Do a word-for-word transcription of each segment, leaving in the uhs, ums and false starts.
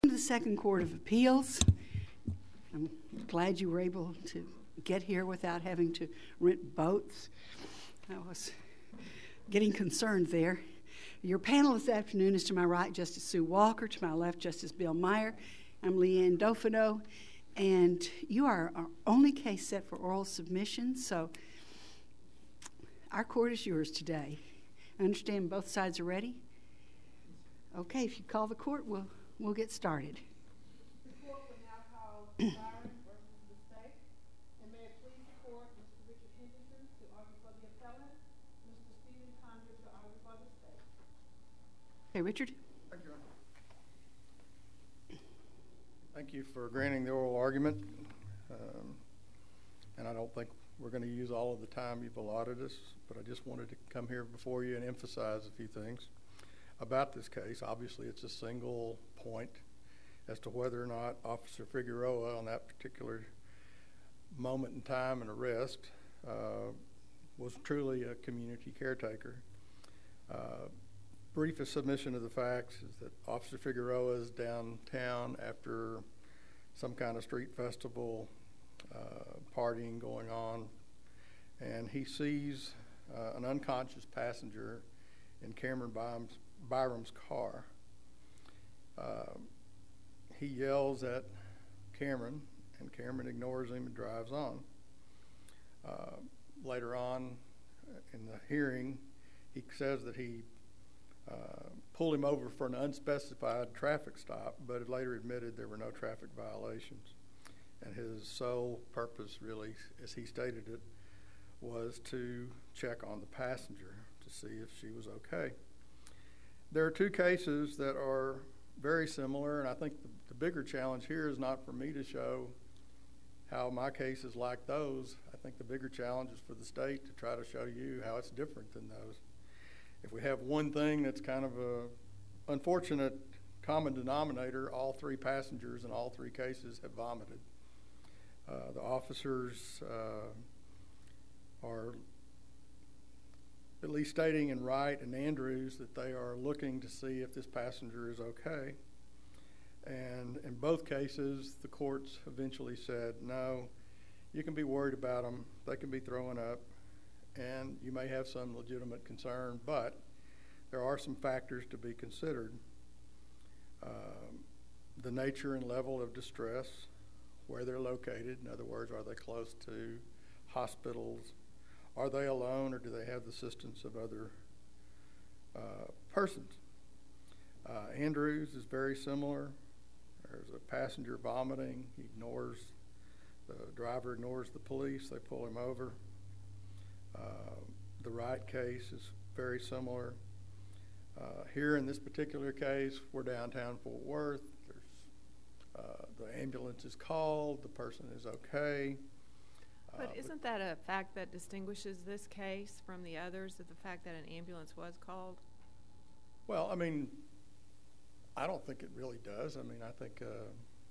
To the Second Court of Appeals. I'm glad you were able to get here without having to rent boats. I was getting concerned there. Your panel this afternoon is to my right, Justice Sue Walker, to my left, Justice Bill Meyer. I'm Leanne Dofino, and you are our only case set for oral submission, so our court is yours today. I understand both sides are ready? Okay, if you call the court, we'll We'll get started. The court will now call Byron versus the state. And may it please the court, Mister Richard Henderson to argue for the appellant, Mister Stephen Condra to argue for the state. Hey, Richard. Thank you. Thank you for granting the oral argument. Um, and I don't think we're going to use all of the time you've allotted us, but I just wanted to come here before you and emphasize a few things about this case. Obviously, it's a single point as to whether or not Officer Figueroa, on that particular moment in time and arrest, uh, was truly a community caretaker. Uh, briefest submission of the facts is that Officer Figueroa is downtown after some kind of street festival, uh, partying going on, and he sees uh, an unconscious passenger in Cameron Byram's Byram's car. Uh, he yells at Cameron, and Cameron ignores him and drives on. Uh, later on in the hearing, he says that he uh, pulled him over for an unspecified traffic stop, but later admitted there were no traffic violations. And his sole purpose, really, as he stated it, was to check on the passenger to see if she was okay. There are two cases that are very similar, and I think the, the bigger challenge here is not for me to show how my case is like those. I think the bigger challenge is for the state to try to show you how it's different than those. If we have one thing that's kind of a unfortunate common denominator, all three passengers in all three cases have vomited. Uh, the officers uh, are at least stating in Wright and Andrews that they are looking to see if this passenger is okay. And in both cases, the courts eventually said, no, you can be worried about them, they can be throwing up, and you may have some legitimate concern, but there are some factors to be considered. Um, the nature and level of distress, where they're located, in other words, are they close to hospitals? Are they alone, or do they have the assistance of other uh, persons? Uh, Andrews is very similar. There's a passenger vomiting. He ignores, the driver ignores the police. They pull him over. Uh, the Wright case is very similar. Uh, here in this particular case, we're downtown Fort Worth. There's, uh, the ambulance is called. The person is okay. But uh, isn't that a fact that distinguishes this case from the others, that the fact that an ambulance was called? Well, I mean, I don't think it really does. I mean, I think uh,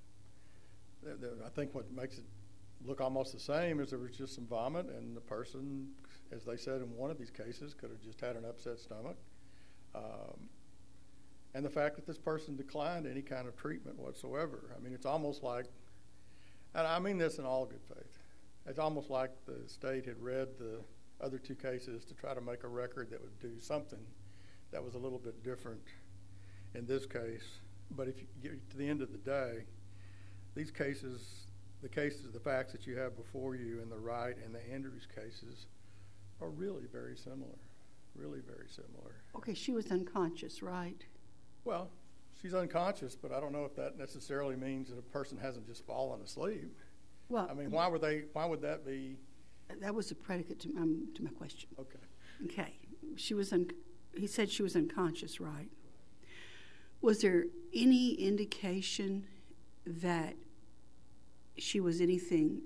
th- th- I think what makes it look almost the same is there was just some vomit, and the person, as they said in one of these cases, could have just had an upset stomach. Um, and the fact that this person declined any kind of treatment whatsoever. I mean, it's almost like, and I mean this in all good faith, it's almost like the state had read the other two cases to try to make a record that would do something that was a little bit different in this case. But if you get to the end of the day, these cases, the cases, the facts that you have before you in the Wright and the Andrews cases are really very similar, really very similar. Okay, she was unconscious, right? Well, she's unconscious, but I don't know if that necessarily means that a person hasn't just fallen asleep. Well, I mean, why would they? Why would that be? That was a predicate to, um, to my question. Okay. Okay, she was. Un- he said she was unconscious, right? Was there any indication that she was anything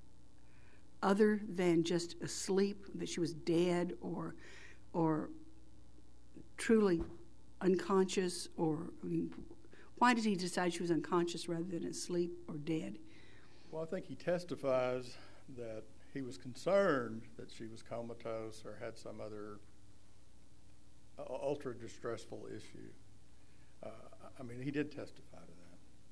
other than just asleep, that she was dead, or, or truly unconscious, or I mean, why did he decide she was unconscious rather than asleep or dead? Well, I think he testifies that he was concerned that she was comatose or had some other uh, ultra distressful issue. Uh, I mean, he did testify to that.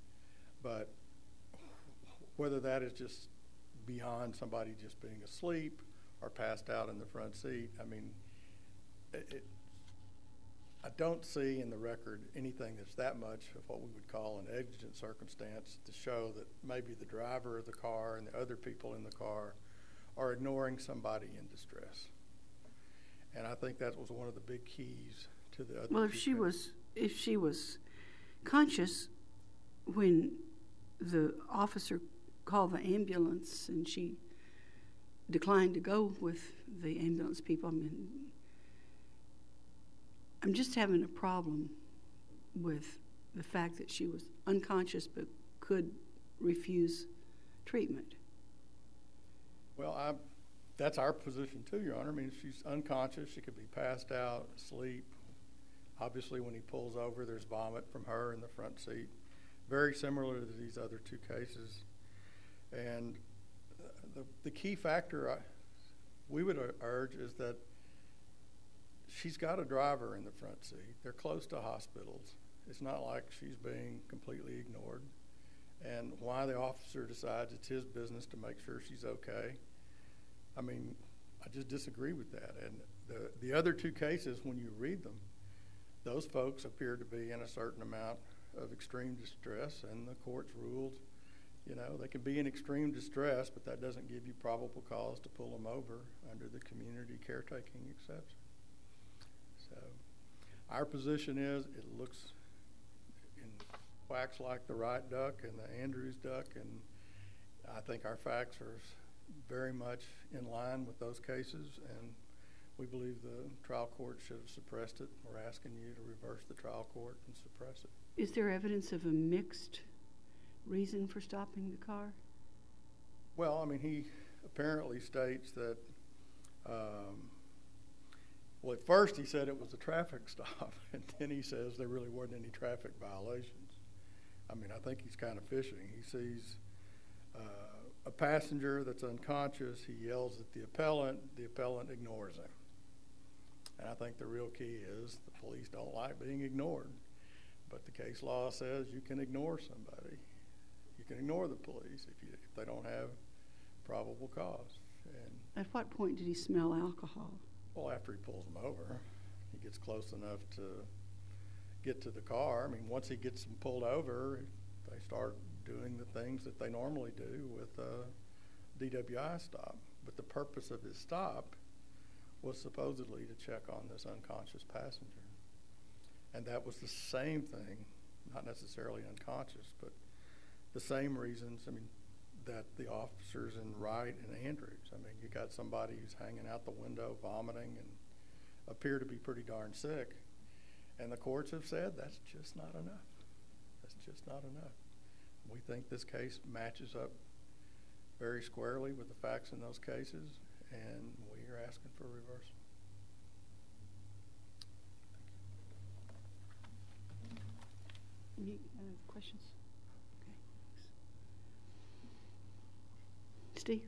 whether that is just beyond somebody just being asleep or passed out in the front seat. I mean, it, it, I don't see in the record anything that's that much of what we would call an exigent circumstance to show that maybe the driver of the car and the other people in the car are ignoring somebody in distress. And I think that was one of the big keys to the other. Well, if she was, if she was conscious when the officer called the ambulance and she declined to go with the ambulance people, I mean, I'm just having a problem with the fact that she was unconscious but could refuse treatment. Well, I, that's our position too, Your Honor. I mean, if she's unconscious, she could be passed out, asleep. Obviously, when he pulls over, there's vomit from her in the front seat. Very similar to these other two cases. And the, the key factor I, we would urge is that she's got a driver in the front seat. They're close to hospitals. It's not like she's being completely ignored. And why the officer decides it's his business to make sure she's okay, I mean, I just disagree with that. And the, the other two cases, when you read them, those folks appear to be in a certain amount of extreme distress, and the courts ruled, you know, they can be in extreme distress, but that doesn't give you probable cause to pull them over under the community caretaking exception. So our position is it looks in quacks like the Wright duck and the Andrews duck, and I think our facts are very much in line with those cases, and we believe the trial court should have suppressed it. We're asking you to reverse the trial court and suppress it. Is there evidence of a mixed reason for stopping the car? Well, I mean, he apparently states that, um, well, at first he said it was a traffic stop, and then he says there really weren't any traffic violations. I mean, I think he's kind of fishing. He sees uh, a passenger that's unconscious. He yells at the appellant. The appellant ignores him. And I think the real key is the police don't like being ignored. But the case law says you can ignore somebody. You can ignore the police if, you, if they don't have probable cause. And at what point did he smell alcohol? Well, after he pulls them over, he gets close enough to get to the car. I mean, once he gets them pulled over, they start doing the things that they normally do with a D W I stop. But the purpose of his stop was supposedly to check on this unconscious passenger. And that was the same thing, not necessarily unconscious, but the same reasons, I mean, that the officers in Wright and Andrews. I mean, you got somebody who's hanging out the window, vomiting, and appear to be pretty darn sick. And the courts have said that's just not enough. That's just not enough. We think this case matches up very squarely with the facts in those cases, and we are asking for a reversal. Any uh, questions? Okay. Steve?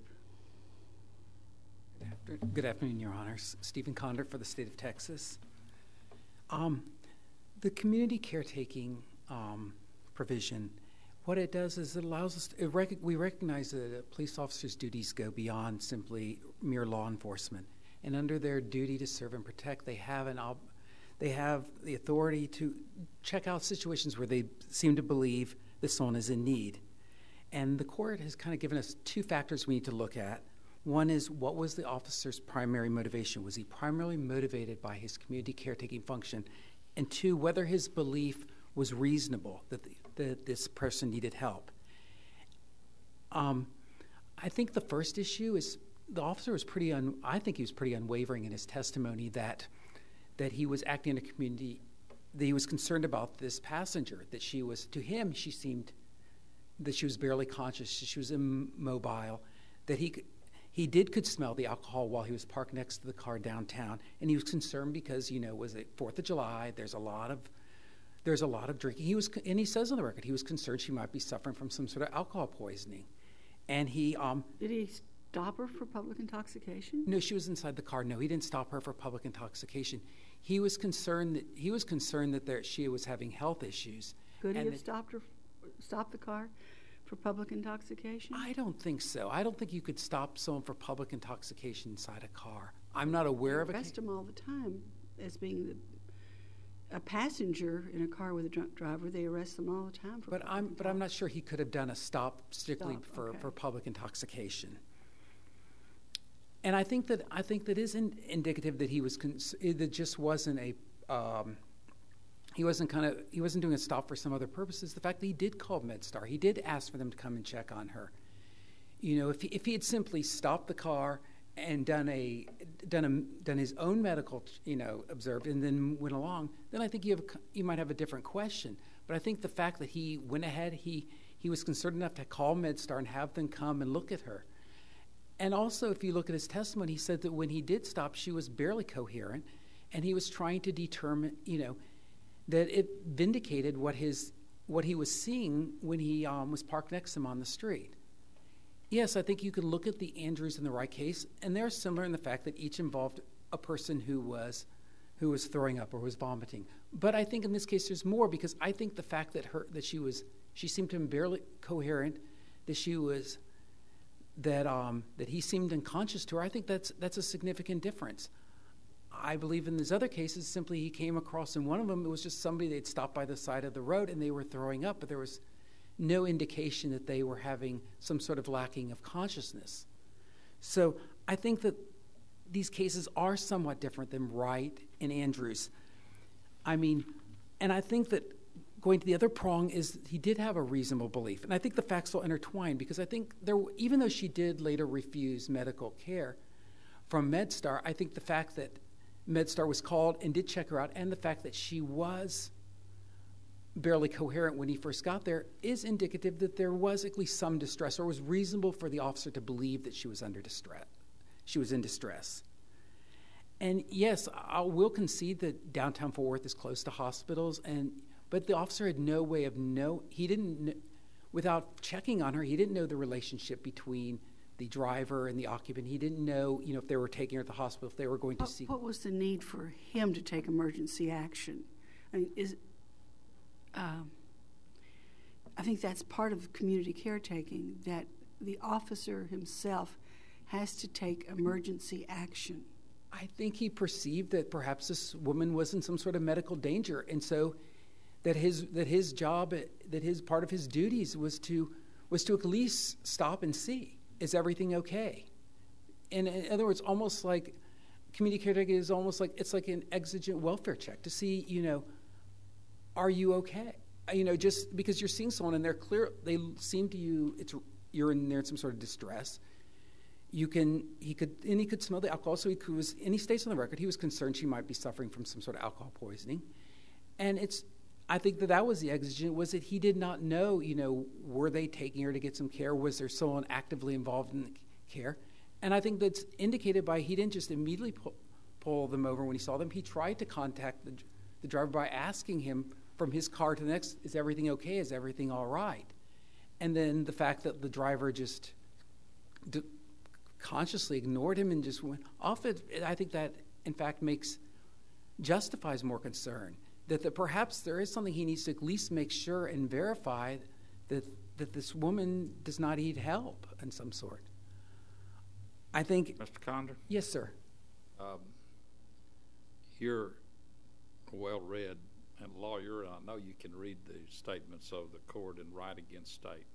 Good, after, good afternoon, Your Honors. Stephen Condor for the state of Texas. Um, the community caretaking um, provision, what it does is it allows us, to, it rec we recognize that a police officer's duties go beyond simply mere law enforcement. And under their duty to serve and protect, they have an ob they have the authority to check out situations where they seem to believe that someone is in need. And the court has kind of given us two factors we need to look at. One is, what was the officer's primary motivation? Was he primarily motivated by his community caretaking function? And two, whether his belief was reasonable that, the, that this person needed help. Um, I think the first issue is the officer was pretty, un, I think he was pretty unwavering in his testimony that, that he was acting in a community, that he was concerned about this passenger, that she was, to him, she seemed, that she was barely conscious, she was immobile, that he could, he did could smell the alcohol while he was parked next to the car downtown, and he was concerned because, you know, it was the fourth of July, there's a lot of, there's a lot of drinking. He was, and he says on the record, he was concerned she might be suffering from some sort of alcohol poisoning. And he, um... Did he stop her for public intoxication? No, she was inside the car. No, he didn't stop her for public intoxication. He was concerned that, he was concerned that there, she was having health issues. Could he have stopped her, stopped the car for for public intoxication? I don't think so. I don't think you could stop someone for public intoxication inside a car. I'm not aware of a They arrest ca- them all the time as being the, a passenger in a car with a drunk driver. They arrest them all the time for. But public I'm but I'm intox- not sure he could have done a stop strictly Stop, for, okay. for public intoxication. And I think that I think that is in, indicative that he was cons- that just wasn't a um, he wasn't kind of he wasn't doing a stop for some other purposes. The fact that he did call MedStar, he did ask for them to come and check on her. You know, if he, if he had simply stopped the car and done a done a done his own medical, you know, observed and then went along, then I think you have a, you might have a different question. But I think the fact that he went ahead, he he was concerned enough to call MedStar and have them come and look at her. And also, if you look at his testimony, he said that when he did stop, she was barely coherent, and he was trying to determine, you know, that it vindicated what his what he was seeing when he um, was parked next to him on the street. Yes, I think you could look at the Andrews and the Wright case, and they're similar in the fact that each involved a person who was who was throwing up or was vomiting. But I think in this case there's more, because I think the fact that her that she was she seemed to be barely coherent, that she was that um, that he seemed unconscious to her, I think that's that's a significant difference. I believe in these other cases, simply he came across in one of them, it was just somebody they'd stopped by the side of the road and they were throwing up, but there was no indication that they were having some sort of lacking of consciousness. So I think that these cases are somewhat different than Wright and Andrews. I mean, and I think that going to the other prong is he did have a reasonable belief. And I think the facts will intertwine, because I think there, even though she did later refuse medical care from MedStar, I think the fact that MedStar was called and did check her out, and the fact that she was barely coherent when he first got there, is indicative that there was at least some distress, or was reasonable for the officer to believe that she was under distress. She was in distress. And yes, I will concede that downtown Fort Worth is close to hospitals, and but the officer had no way of know. He didn't, kn- without checking on her, he didn't know the relationship between the driver and the occupant. He didn't know, you know, if they were taking her to the hospital, if they were going to What, see. what was the need for him to take emergency action? I mean, is um, I think that's part of community caretaking, that the officer himself has to take emergency action. I think he perceived that perhaps this woman was in some sort of medical danger, and so that his that his job, that his part of his duties was to was to at least stop and see, is everything okay? And in other words, almost like community caretaking is almost like it's like an exigent welfare check to see, you know, are you okay? You know, just because you're seeing someone and they're clear, they seem to you, it's you're in there in some sort of distress. You can, he could, and he could smell the alcohol, so he could, was, and he states on the record, he was concerned she might be suffering from some sort of alcohol poisoning. And it's, I think that that was the exigent, was that he did not know, you know, were they taking her to get some care? Was there someone actively involved in the care? And I think that's indicated by, he didn't just immediately pull, pull them over when he saw them. He tried to contact the, the driver by asking him from his car to the next, is everything okay? Is everything all right? And then the fact that the driver just d- consciously ignored him and just went off it, I think that, in fact, makes, justifies more concern. That, that perhaps there is something he needs to at least make sure and verify that, that this woman does not need help in some sort. I think... Mister Condor? Yes, sir. Um, you're well-read and lawyer, and I know you can read the statements of the court and write against state.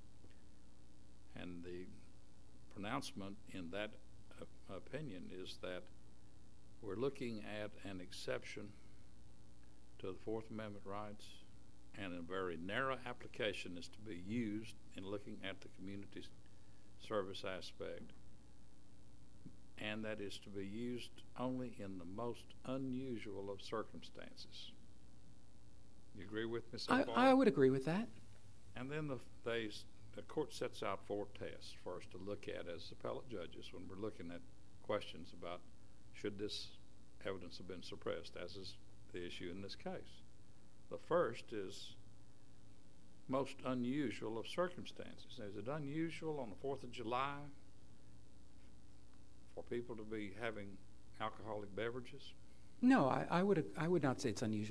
And the pronouncement in that uh, opinion is that we're looking at an exception to the Fourth Amendment rights, and a very narrow application is to be used in looking at the community service aspect, and that is to be used only in the most unusual of circumstances. You agree with me so I, far? I would agree with that. And then the, they, the court sets out four tests for us to look at as appellate judges when we're looking at questions about should this evidence have been suppressed, as is the issue in this case. The first is most unusual of circumstances. Is it unusual on the fourth of July for people to be having alcoholic beverages? No, I, I would I would not say it's unusual.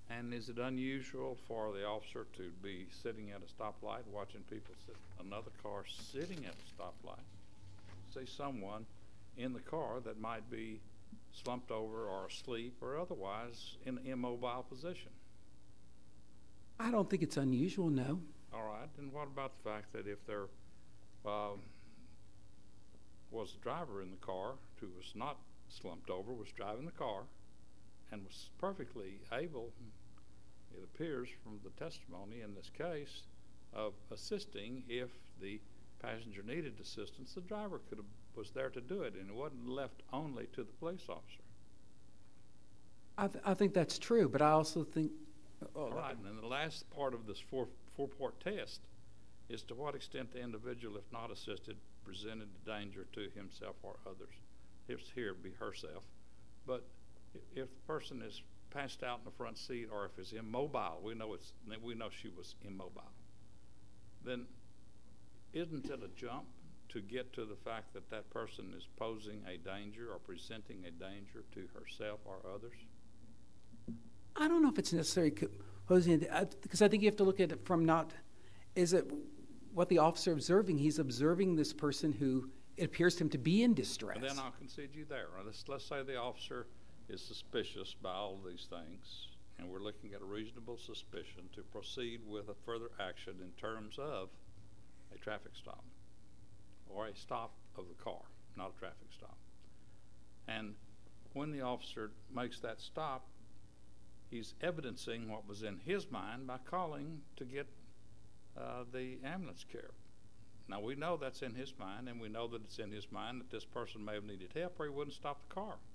And is it unusual for the officer to be sitting at a stoplight watching people sit, another car sitting at a stoplight, see someone in the car that might be slumped over or asleep or otherwise in an immobile position? I don't think it's unusual, no. All right, and what about the fact that if there uh, was a driver in the car who was not slumped over, was driving the car, and was perfectly able, it appears from the testimony in this case, of assisting if the passenger needed assistance, the driver could have, was there to do it, and it wasn't left only to the police officer. I, th- I think that's true, but I also think... Oh, All right, and then the last part of this four, four-part test is to what extent the individual, if not assisted, presented a danger to himself or others. If here be herself, but if the person is passed out in the front seat or if it's immobile, we know it's we know she was immobile, then isn't it a jump to get to the fact that that person is posing a danger or presenting a danger to herself or others? I don't know if it's necessary posing, because I think you have to look at it from not, is it what the officer observing? He's observing this person who it appears to him to be in distress. And then I'll concede you there. Let's, let's say the officer is suspicious by all of these things, and we're looking at a reasonable suspicion to proceed with a further action in terms of a traffic stop or a stop of the car, not a traffic stop. And when the officer makes that stop, he's evidencing what was in his mind by calling to get uh, the ambulance care. Now, we know that's in his mind, and we know that it's in his mind that this person may have needed help or he wouldn't stop the car.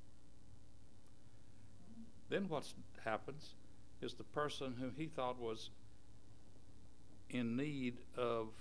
Then what happens is the person who he thought was in need of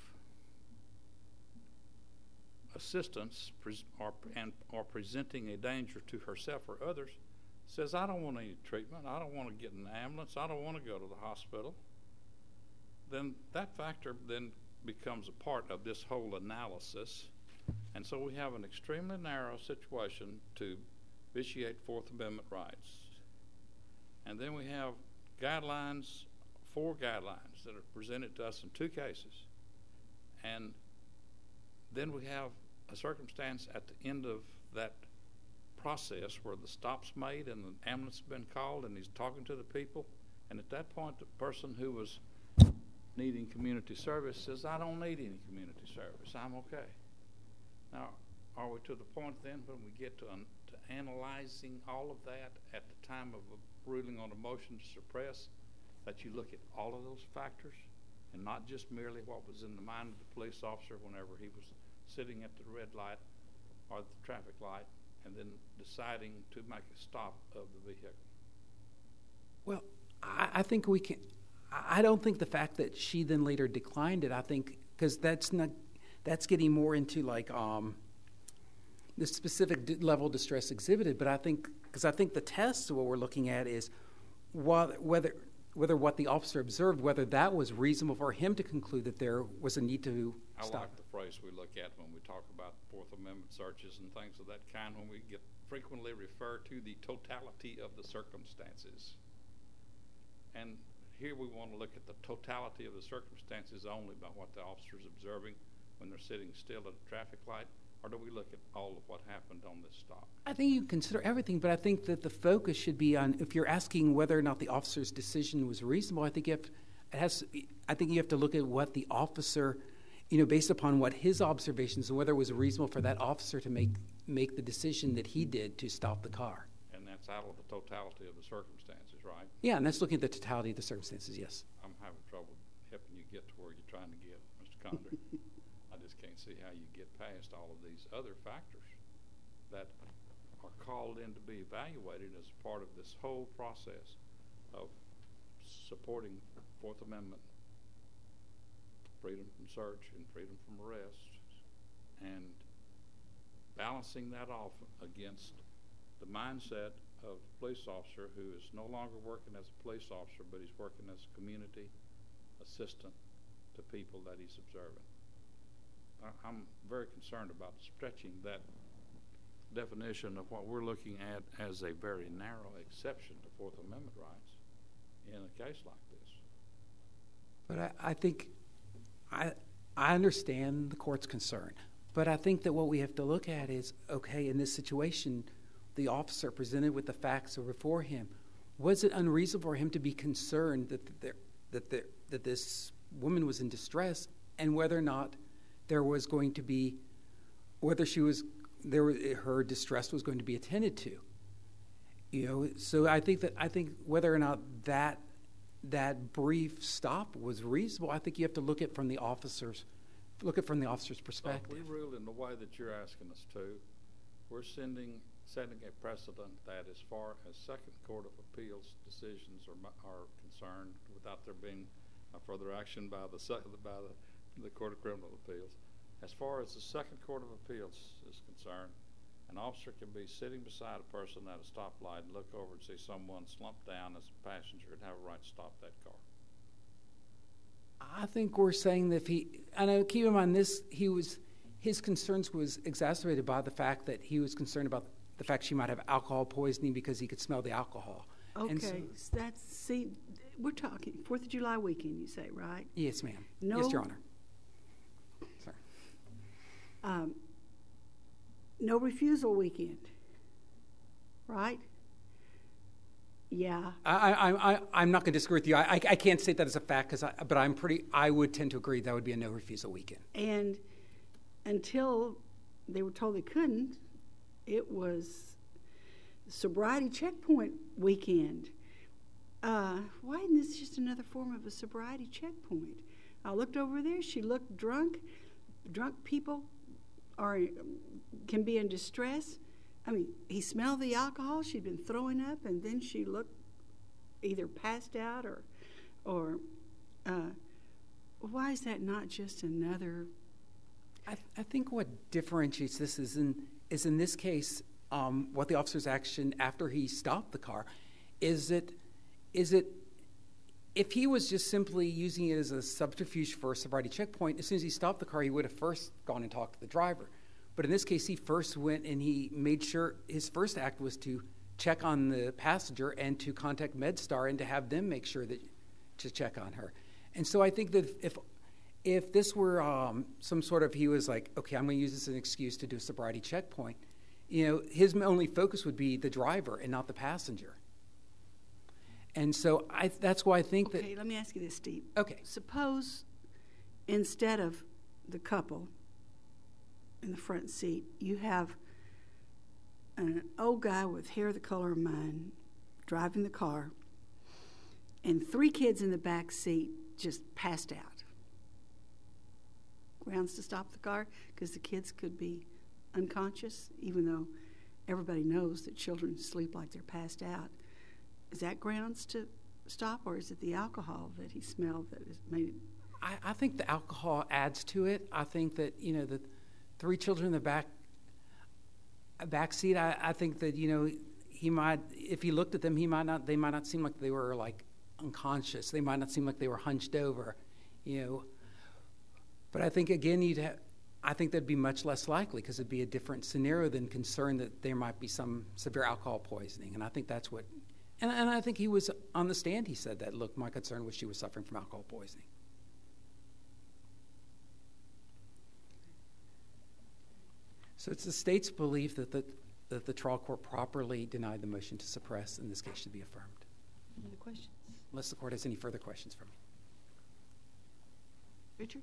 assistance pres- or, and, or presenting a danger to herself or others says, I don't want any treatment, I don't want to get in an ambulance, I don't want to go to the hospital. Then that factor then becomes a part of this whole analysis. And so we have an extremely narrow situation to vitiate Fourth Amendment rights. And then we have guidelines, four guidelines that are presented to us in two cases. And then we have a circumstance at the end of that process where the stop's made and the ambulance has been called and he's talking to the people. And at that point, the person who was needing community service says, I don't need any community service, I'm okay. Now, are we to the point then when we get to, un- to analyzing all of that at the time of a ruling on a motion to suppress, that you look at all of those factors and not just merely what was in the mind of the police officer whenever he was sitting at the red light or the traffic light and then deciding to make a stop of the vehicle? Well, I, I think we can... I don't think the fact that she then later declined it, I think, because that's not, that's getting more into like um, the specific d- level of distress exhibited. But I think, because I think the test, what we're looking at is what, whether whether what the officer observed, whether that was reasonable for him to conclude that there was a need to I stop. like the phrase we look at when we talk about Fourth Amendment searches and things of that kind, when we get frequently refer to the totality of the circumstances. And here we want to look at the totality of the circumstances only by what the officer's observing when they're sitting still at a traffic light, or do we look at all of what happened on this stop? I think you consider everything, but I think that the focus should be on, if you're asking whether or not the officer's decision was reasonable, I think you have to, it has, I think you have to look at what the officer, you know, based upon what his observations and whether it was reasonable for that officer to make make the decision that he did to stop the car. And that's out of the totality of the circumstances, right? Yeah, and that's looking at the totality of the circumstances, yes. I'm having trouble helping you get to where you're trying to get, Mister Condor. I just can't see how you get past all of these other factors that are called in to be evaluated as part of this whole process of supporting Fourth Amendment freedom from search and freedom from arrest, and balancing that off against the mindset of a police officer who is no longer working as a police officer, but he's working as a community assistant to people that he's observing. I, I'm very concerned about stretching that definition of what we're looking at as a very narrow exception to Fourth Amendment rights in a case like this. But I, I think I I understand the court's concern, but I think that what we have to look at is, okay, in this situation, the officer presented with the facts before him, was it unreasonable for him to be concerned that there, that there, that this woman was in distress, and whether or not there was going to be, whether she was there, was, her distress was going to be attended to. You know, so I think that I think whether or not that that brief stop was reasonable, I think you have to look at from the officer's look at from the officer's perspective. So if we rule in the way that you're asking us to, we're sending setting a precedent that as far as Second Court of Appeals decisions are are concerned, without there being a further action by the by the, the Court of Criminal Appeals, as far as the Second Court of Appeals is concerned, an officer can be sitting beside a person at a stoplight and look over and see someone slumped down as a passenger and have a right to stop that car. I think we're saying that if he, I know, keep in mind this, he was, his concerns was exacerbated by the fact that he was concerned about the fact she might have alcohol poisoning because he could smell the alcohol. Okay, And so, so that's, see, we're talking Fourth of July weekend, you say, right? yes, ma'am. No. Yes, Your Honor. Sorry. Um, no refusal weekend, right? Yeah. I, I, I, I'm not going to disagree with you. I, I, I can't state that as a fact, cause I, but I'm pretty, I would tend to agree that would be a no refusal weekend. And until they were told they couldn't, it was sobriety checkpoint weekend. Uh, why isn't this just another form of a sobriety checkpoint? I looked over there. She looked drunk. Drunk people are can be in distress. I mean, he smelled the alcohol. She'd been throwing up, and then she looked either passed out or, or. Uh, why is that not just another? I, I think what differentiates this is in is in this case, um, what the officer's action after he stopped the car, is it, is it, if he was just simply using it as a subterfuge for a sobriety checkpoint, as soon as he stopped the car, he would have first gone and talked to the driver. But in this case, he first went and he made sure his first act was to check on the passenger and to contact MedStar and to have them make sure that to check on her. And so I think that if if this were um, some sort of, he was like, okay, I'm going to use this as an excuse to do a sobriety checkpoint, you know, his only focus would be the driver and not the passenger. And so I, that's why I think that. Okay, let me ask you this, Steve. Okay. Suppose instead of the couple in the front seat, you have an old guy with hair the color of mine driving the car, and three kids in the back seat just passed out. Grounds to stop the car because the kids could be unconscious, even though everybody knows that children sleep like they're passed out. Is that grounds to stop, or is it the alcohol that he smelled that has made it? I, I think the alcohol adds to it. I think that, you know, the three children in the back back seat, I, I think that, you know, he might, if he looked at them, he might not, they might not seem like they were like unconscious. They might not seem like they were hunched over, you know. But I think, again, you'd have, I think that'd be much less likely because it'd be a different scenario than concern that there might be some severe alcohol poisoning. And I think that's what, and, and I think he was on the stand, he said that, look, my concern was she was suffering from alcohol poisoning. So it's the state's belief that the, that the trial court properly denied the motion to suppress, and this case should be affirmed. Any other questions? Unless the court has any further questions for me. Richard?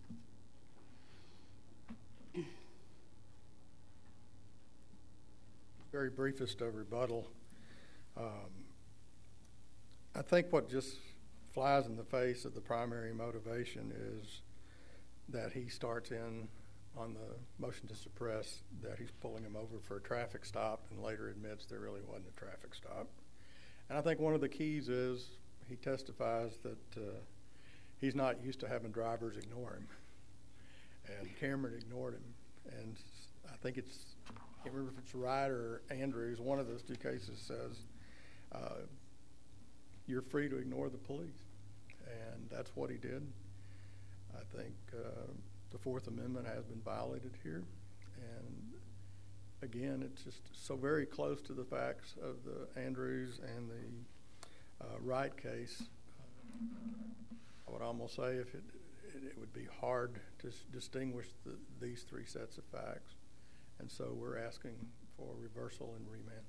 Very briefest of rebuttal. Um, I think what just flies in the face of the primary motivation is that he starts in on the motion to suppress that he's pulling him over for a traffic stop and later admits there really wasn't a traffic stop. And I think one of the keys is he testifies that uh, he's not used to having drivers ignore him. And Cameron ignored him. And I think it's, I can't remember if it's Wright or Andrews, one of those two cases says, uh, you're free to ignore the police. And that's what he did. I think uh, the Fourth Amendment has been violated here. And again, it's just so very close to the facts of the Andrews and the uh, Wright case. I would almost say if it, it, it would be hard to s- distinguish the, these three sets of facts. And so we're asking for reversal and remand.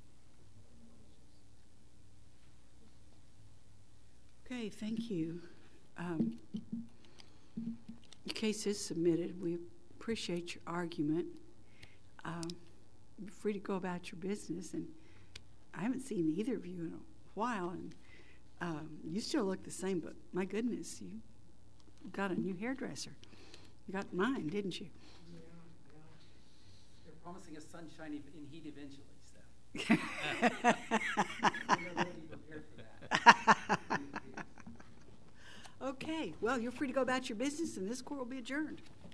Okay, thank you. Um, your case is submitted. We appreciate your argument. Um, you're free to go about your business, and I haven't seen either of you in a while, and um, you still look the same, but my goodness, you got a new hairdresser. You got mine, didn't you? Yeah, yeah. They're promising us sunshine ev- in heat eventually, so. We're not really prepared for that. Okay, well, you're free to go about your business, and this court will be adjourned.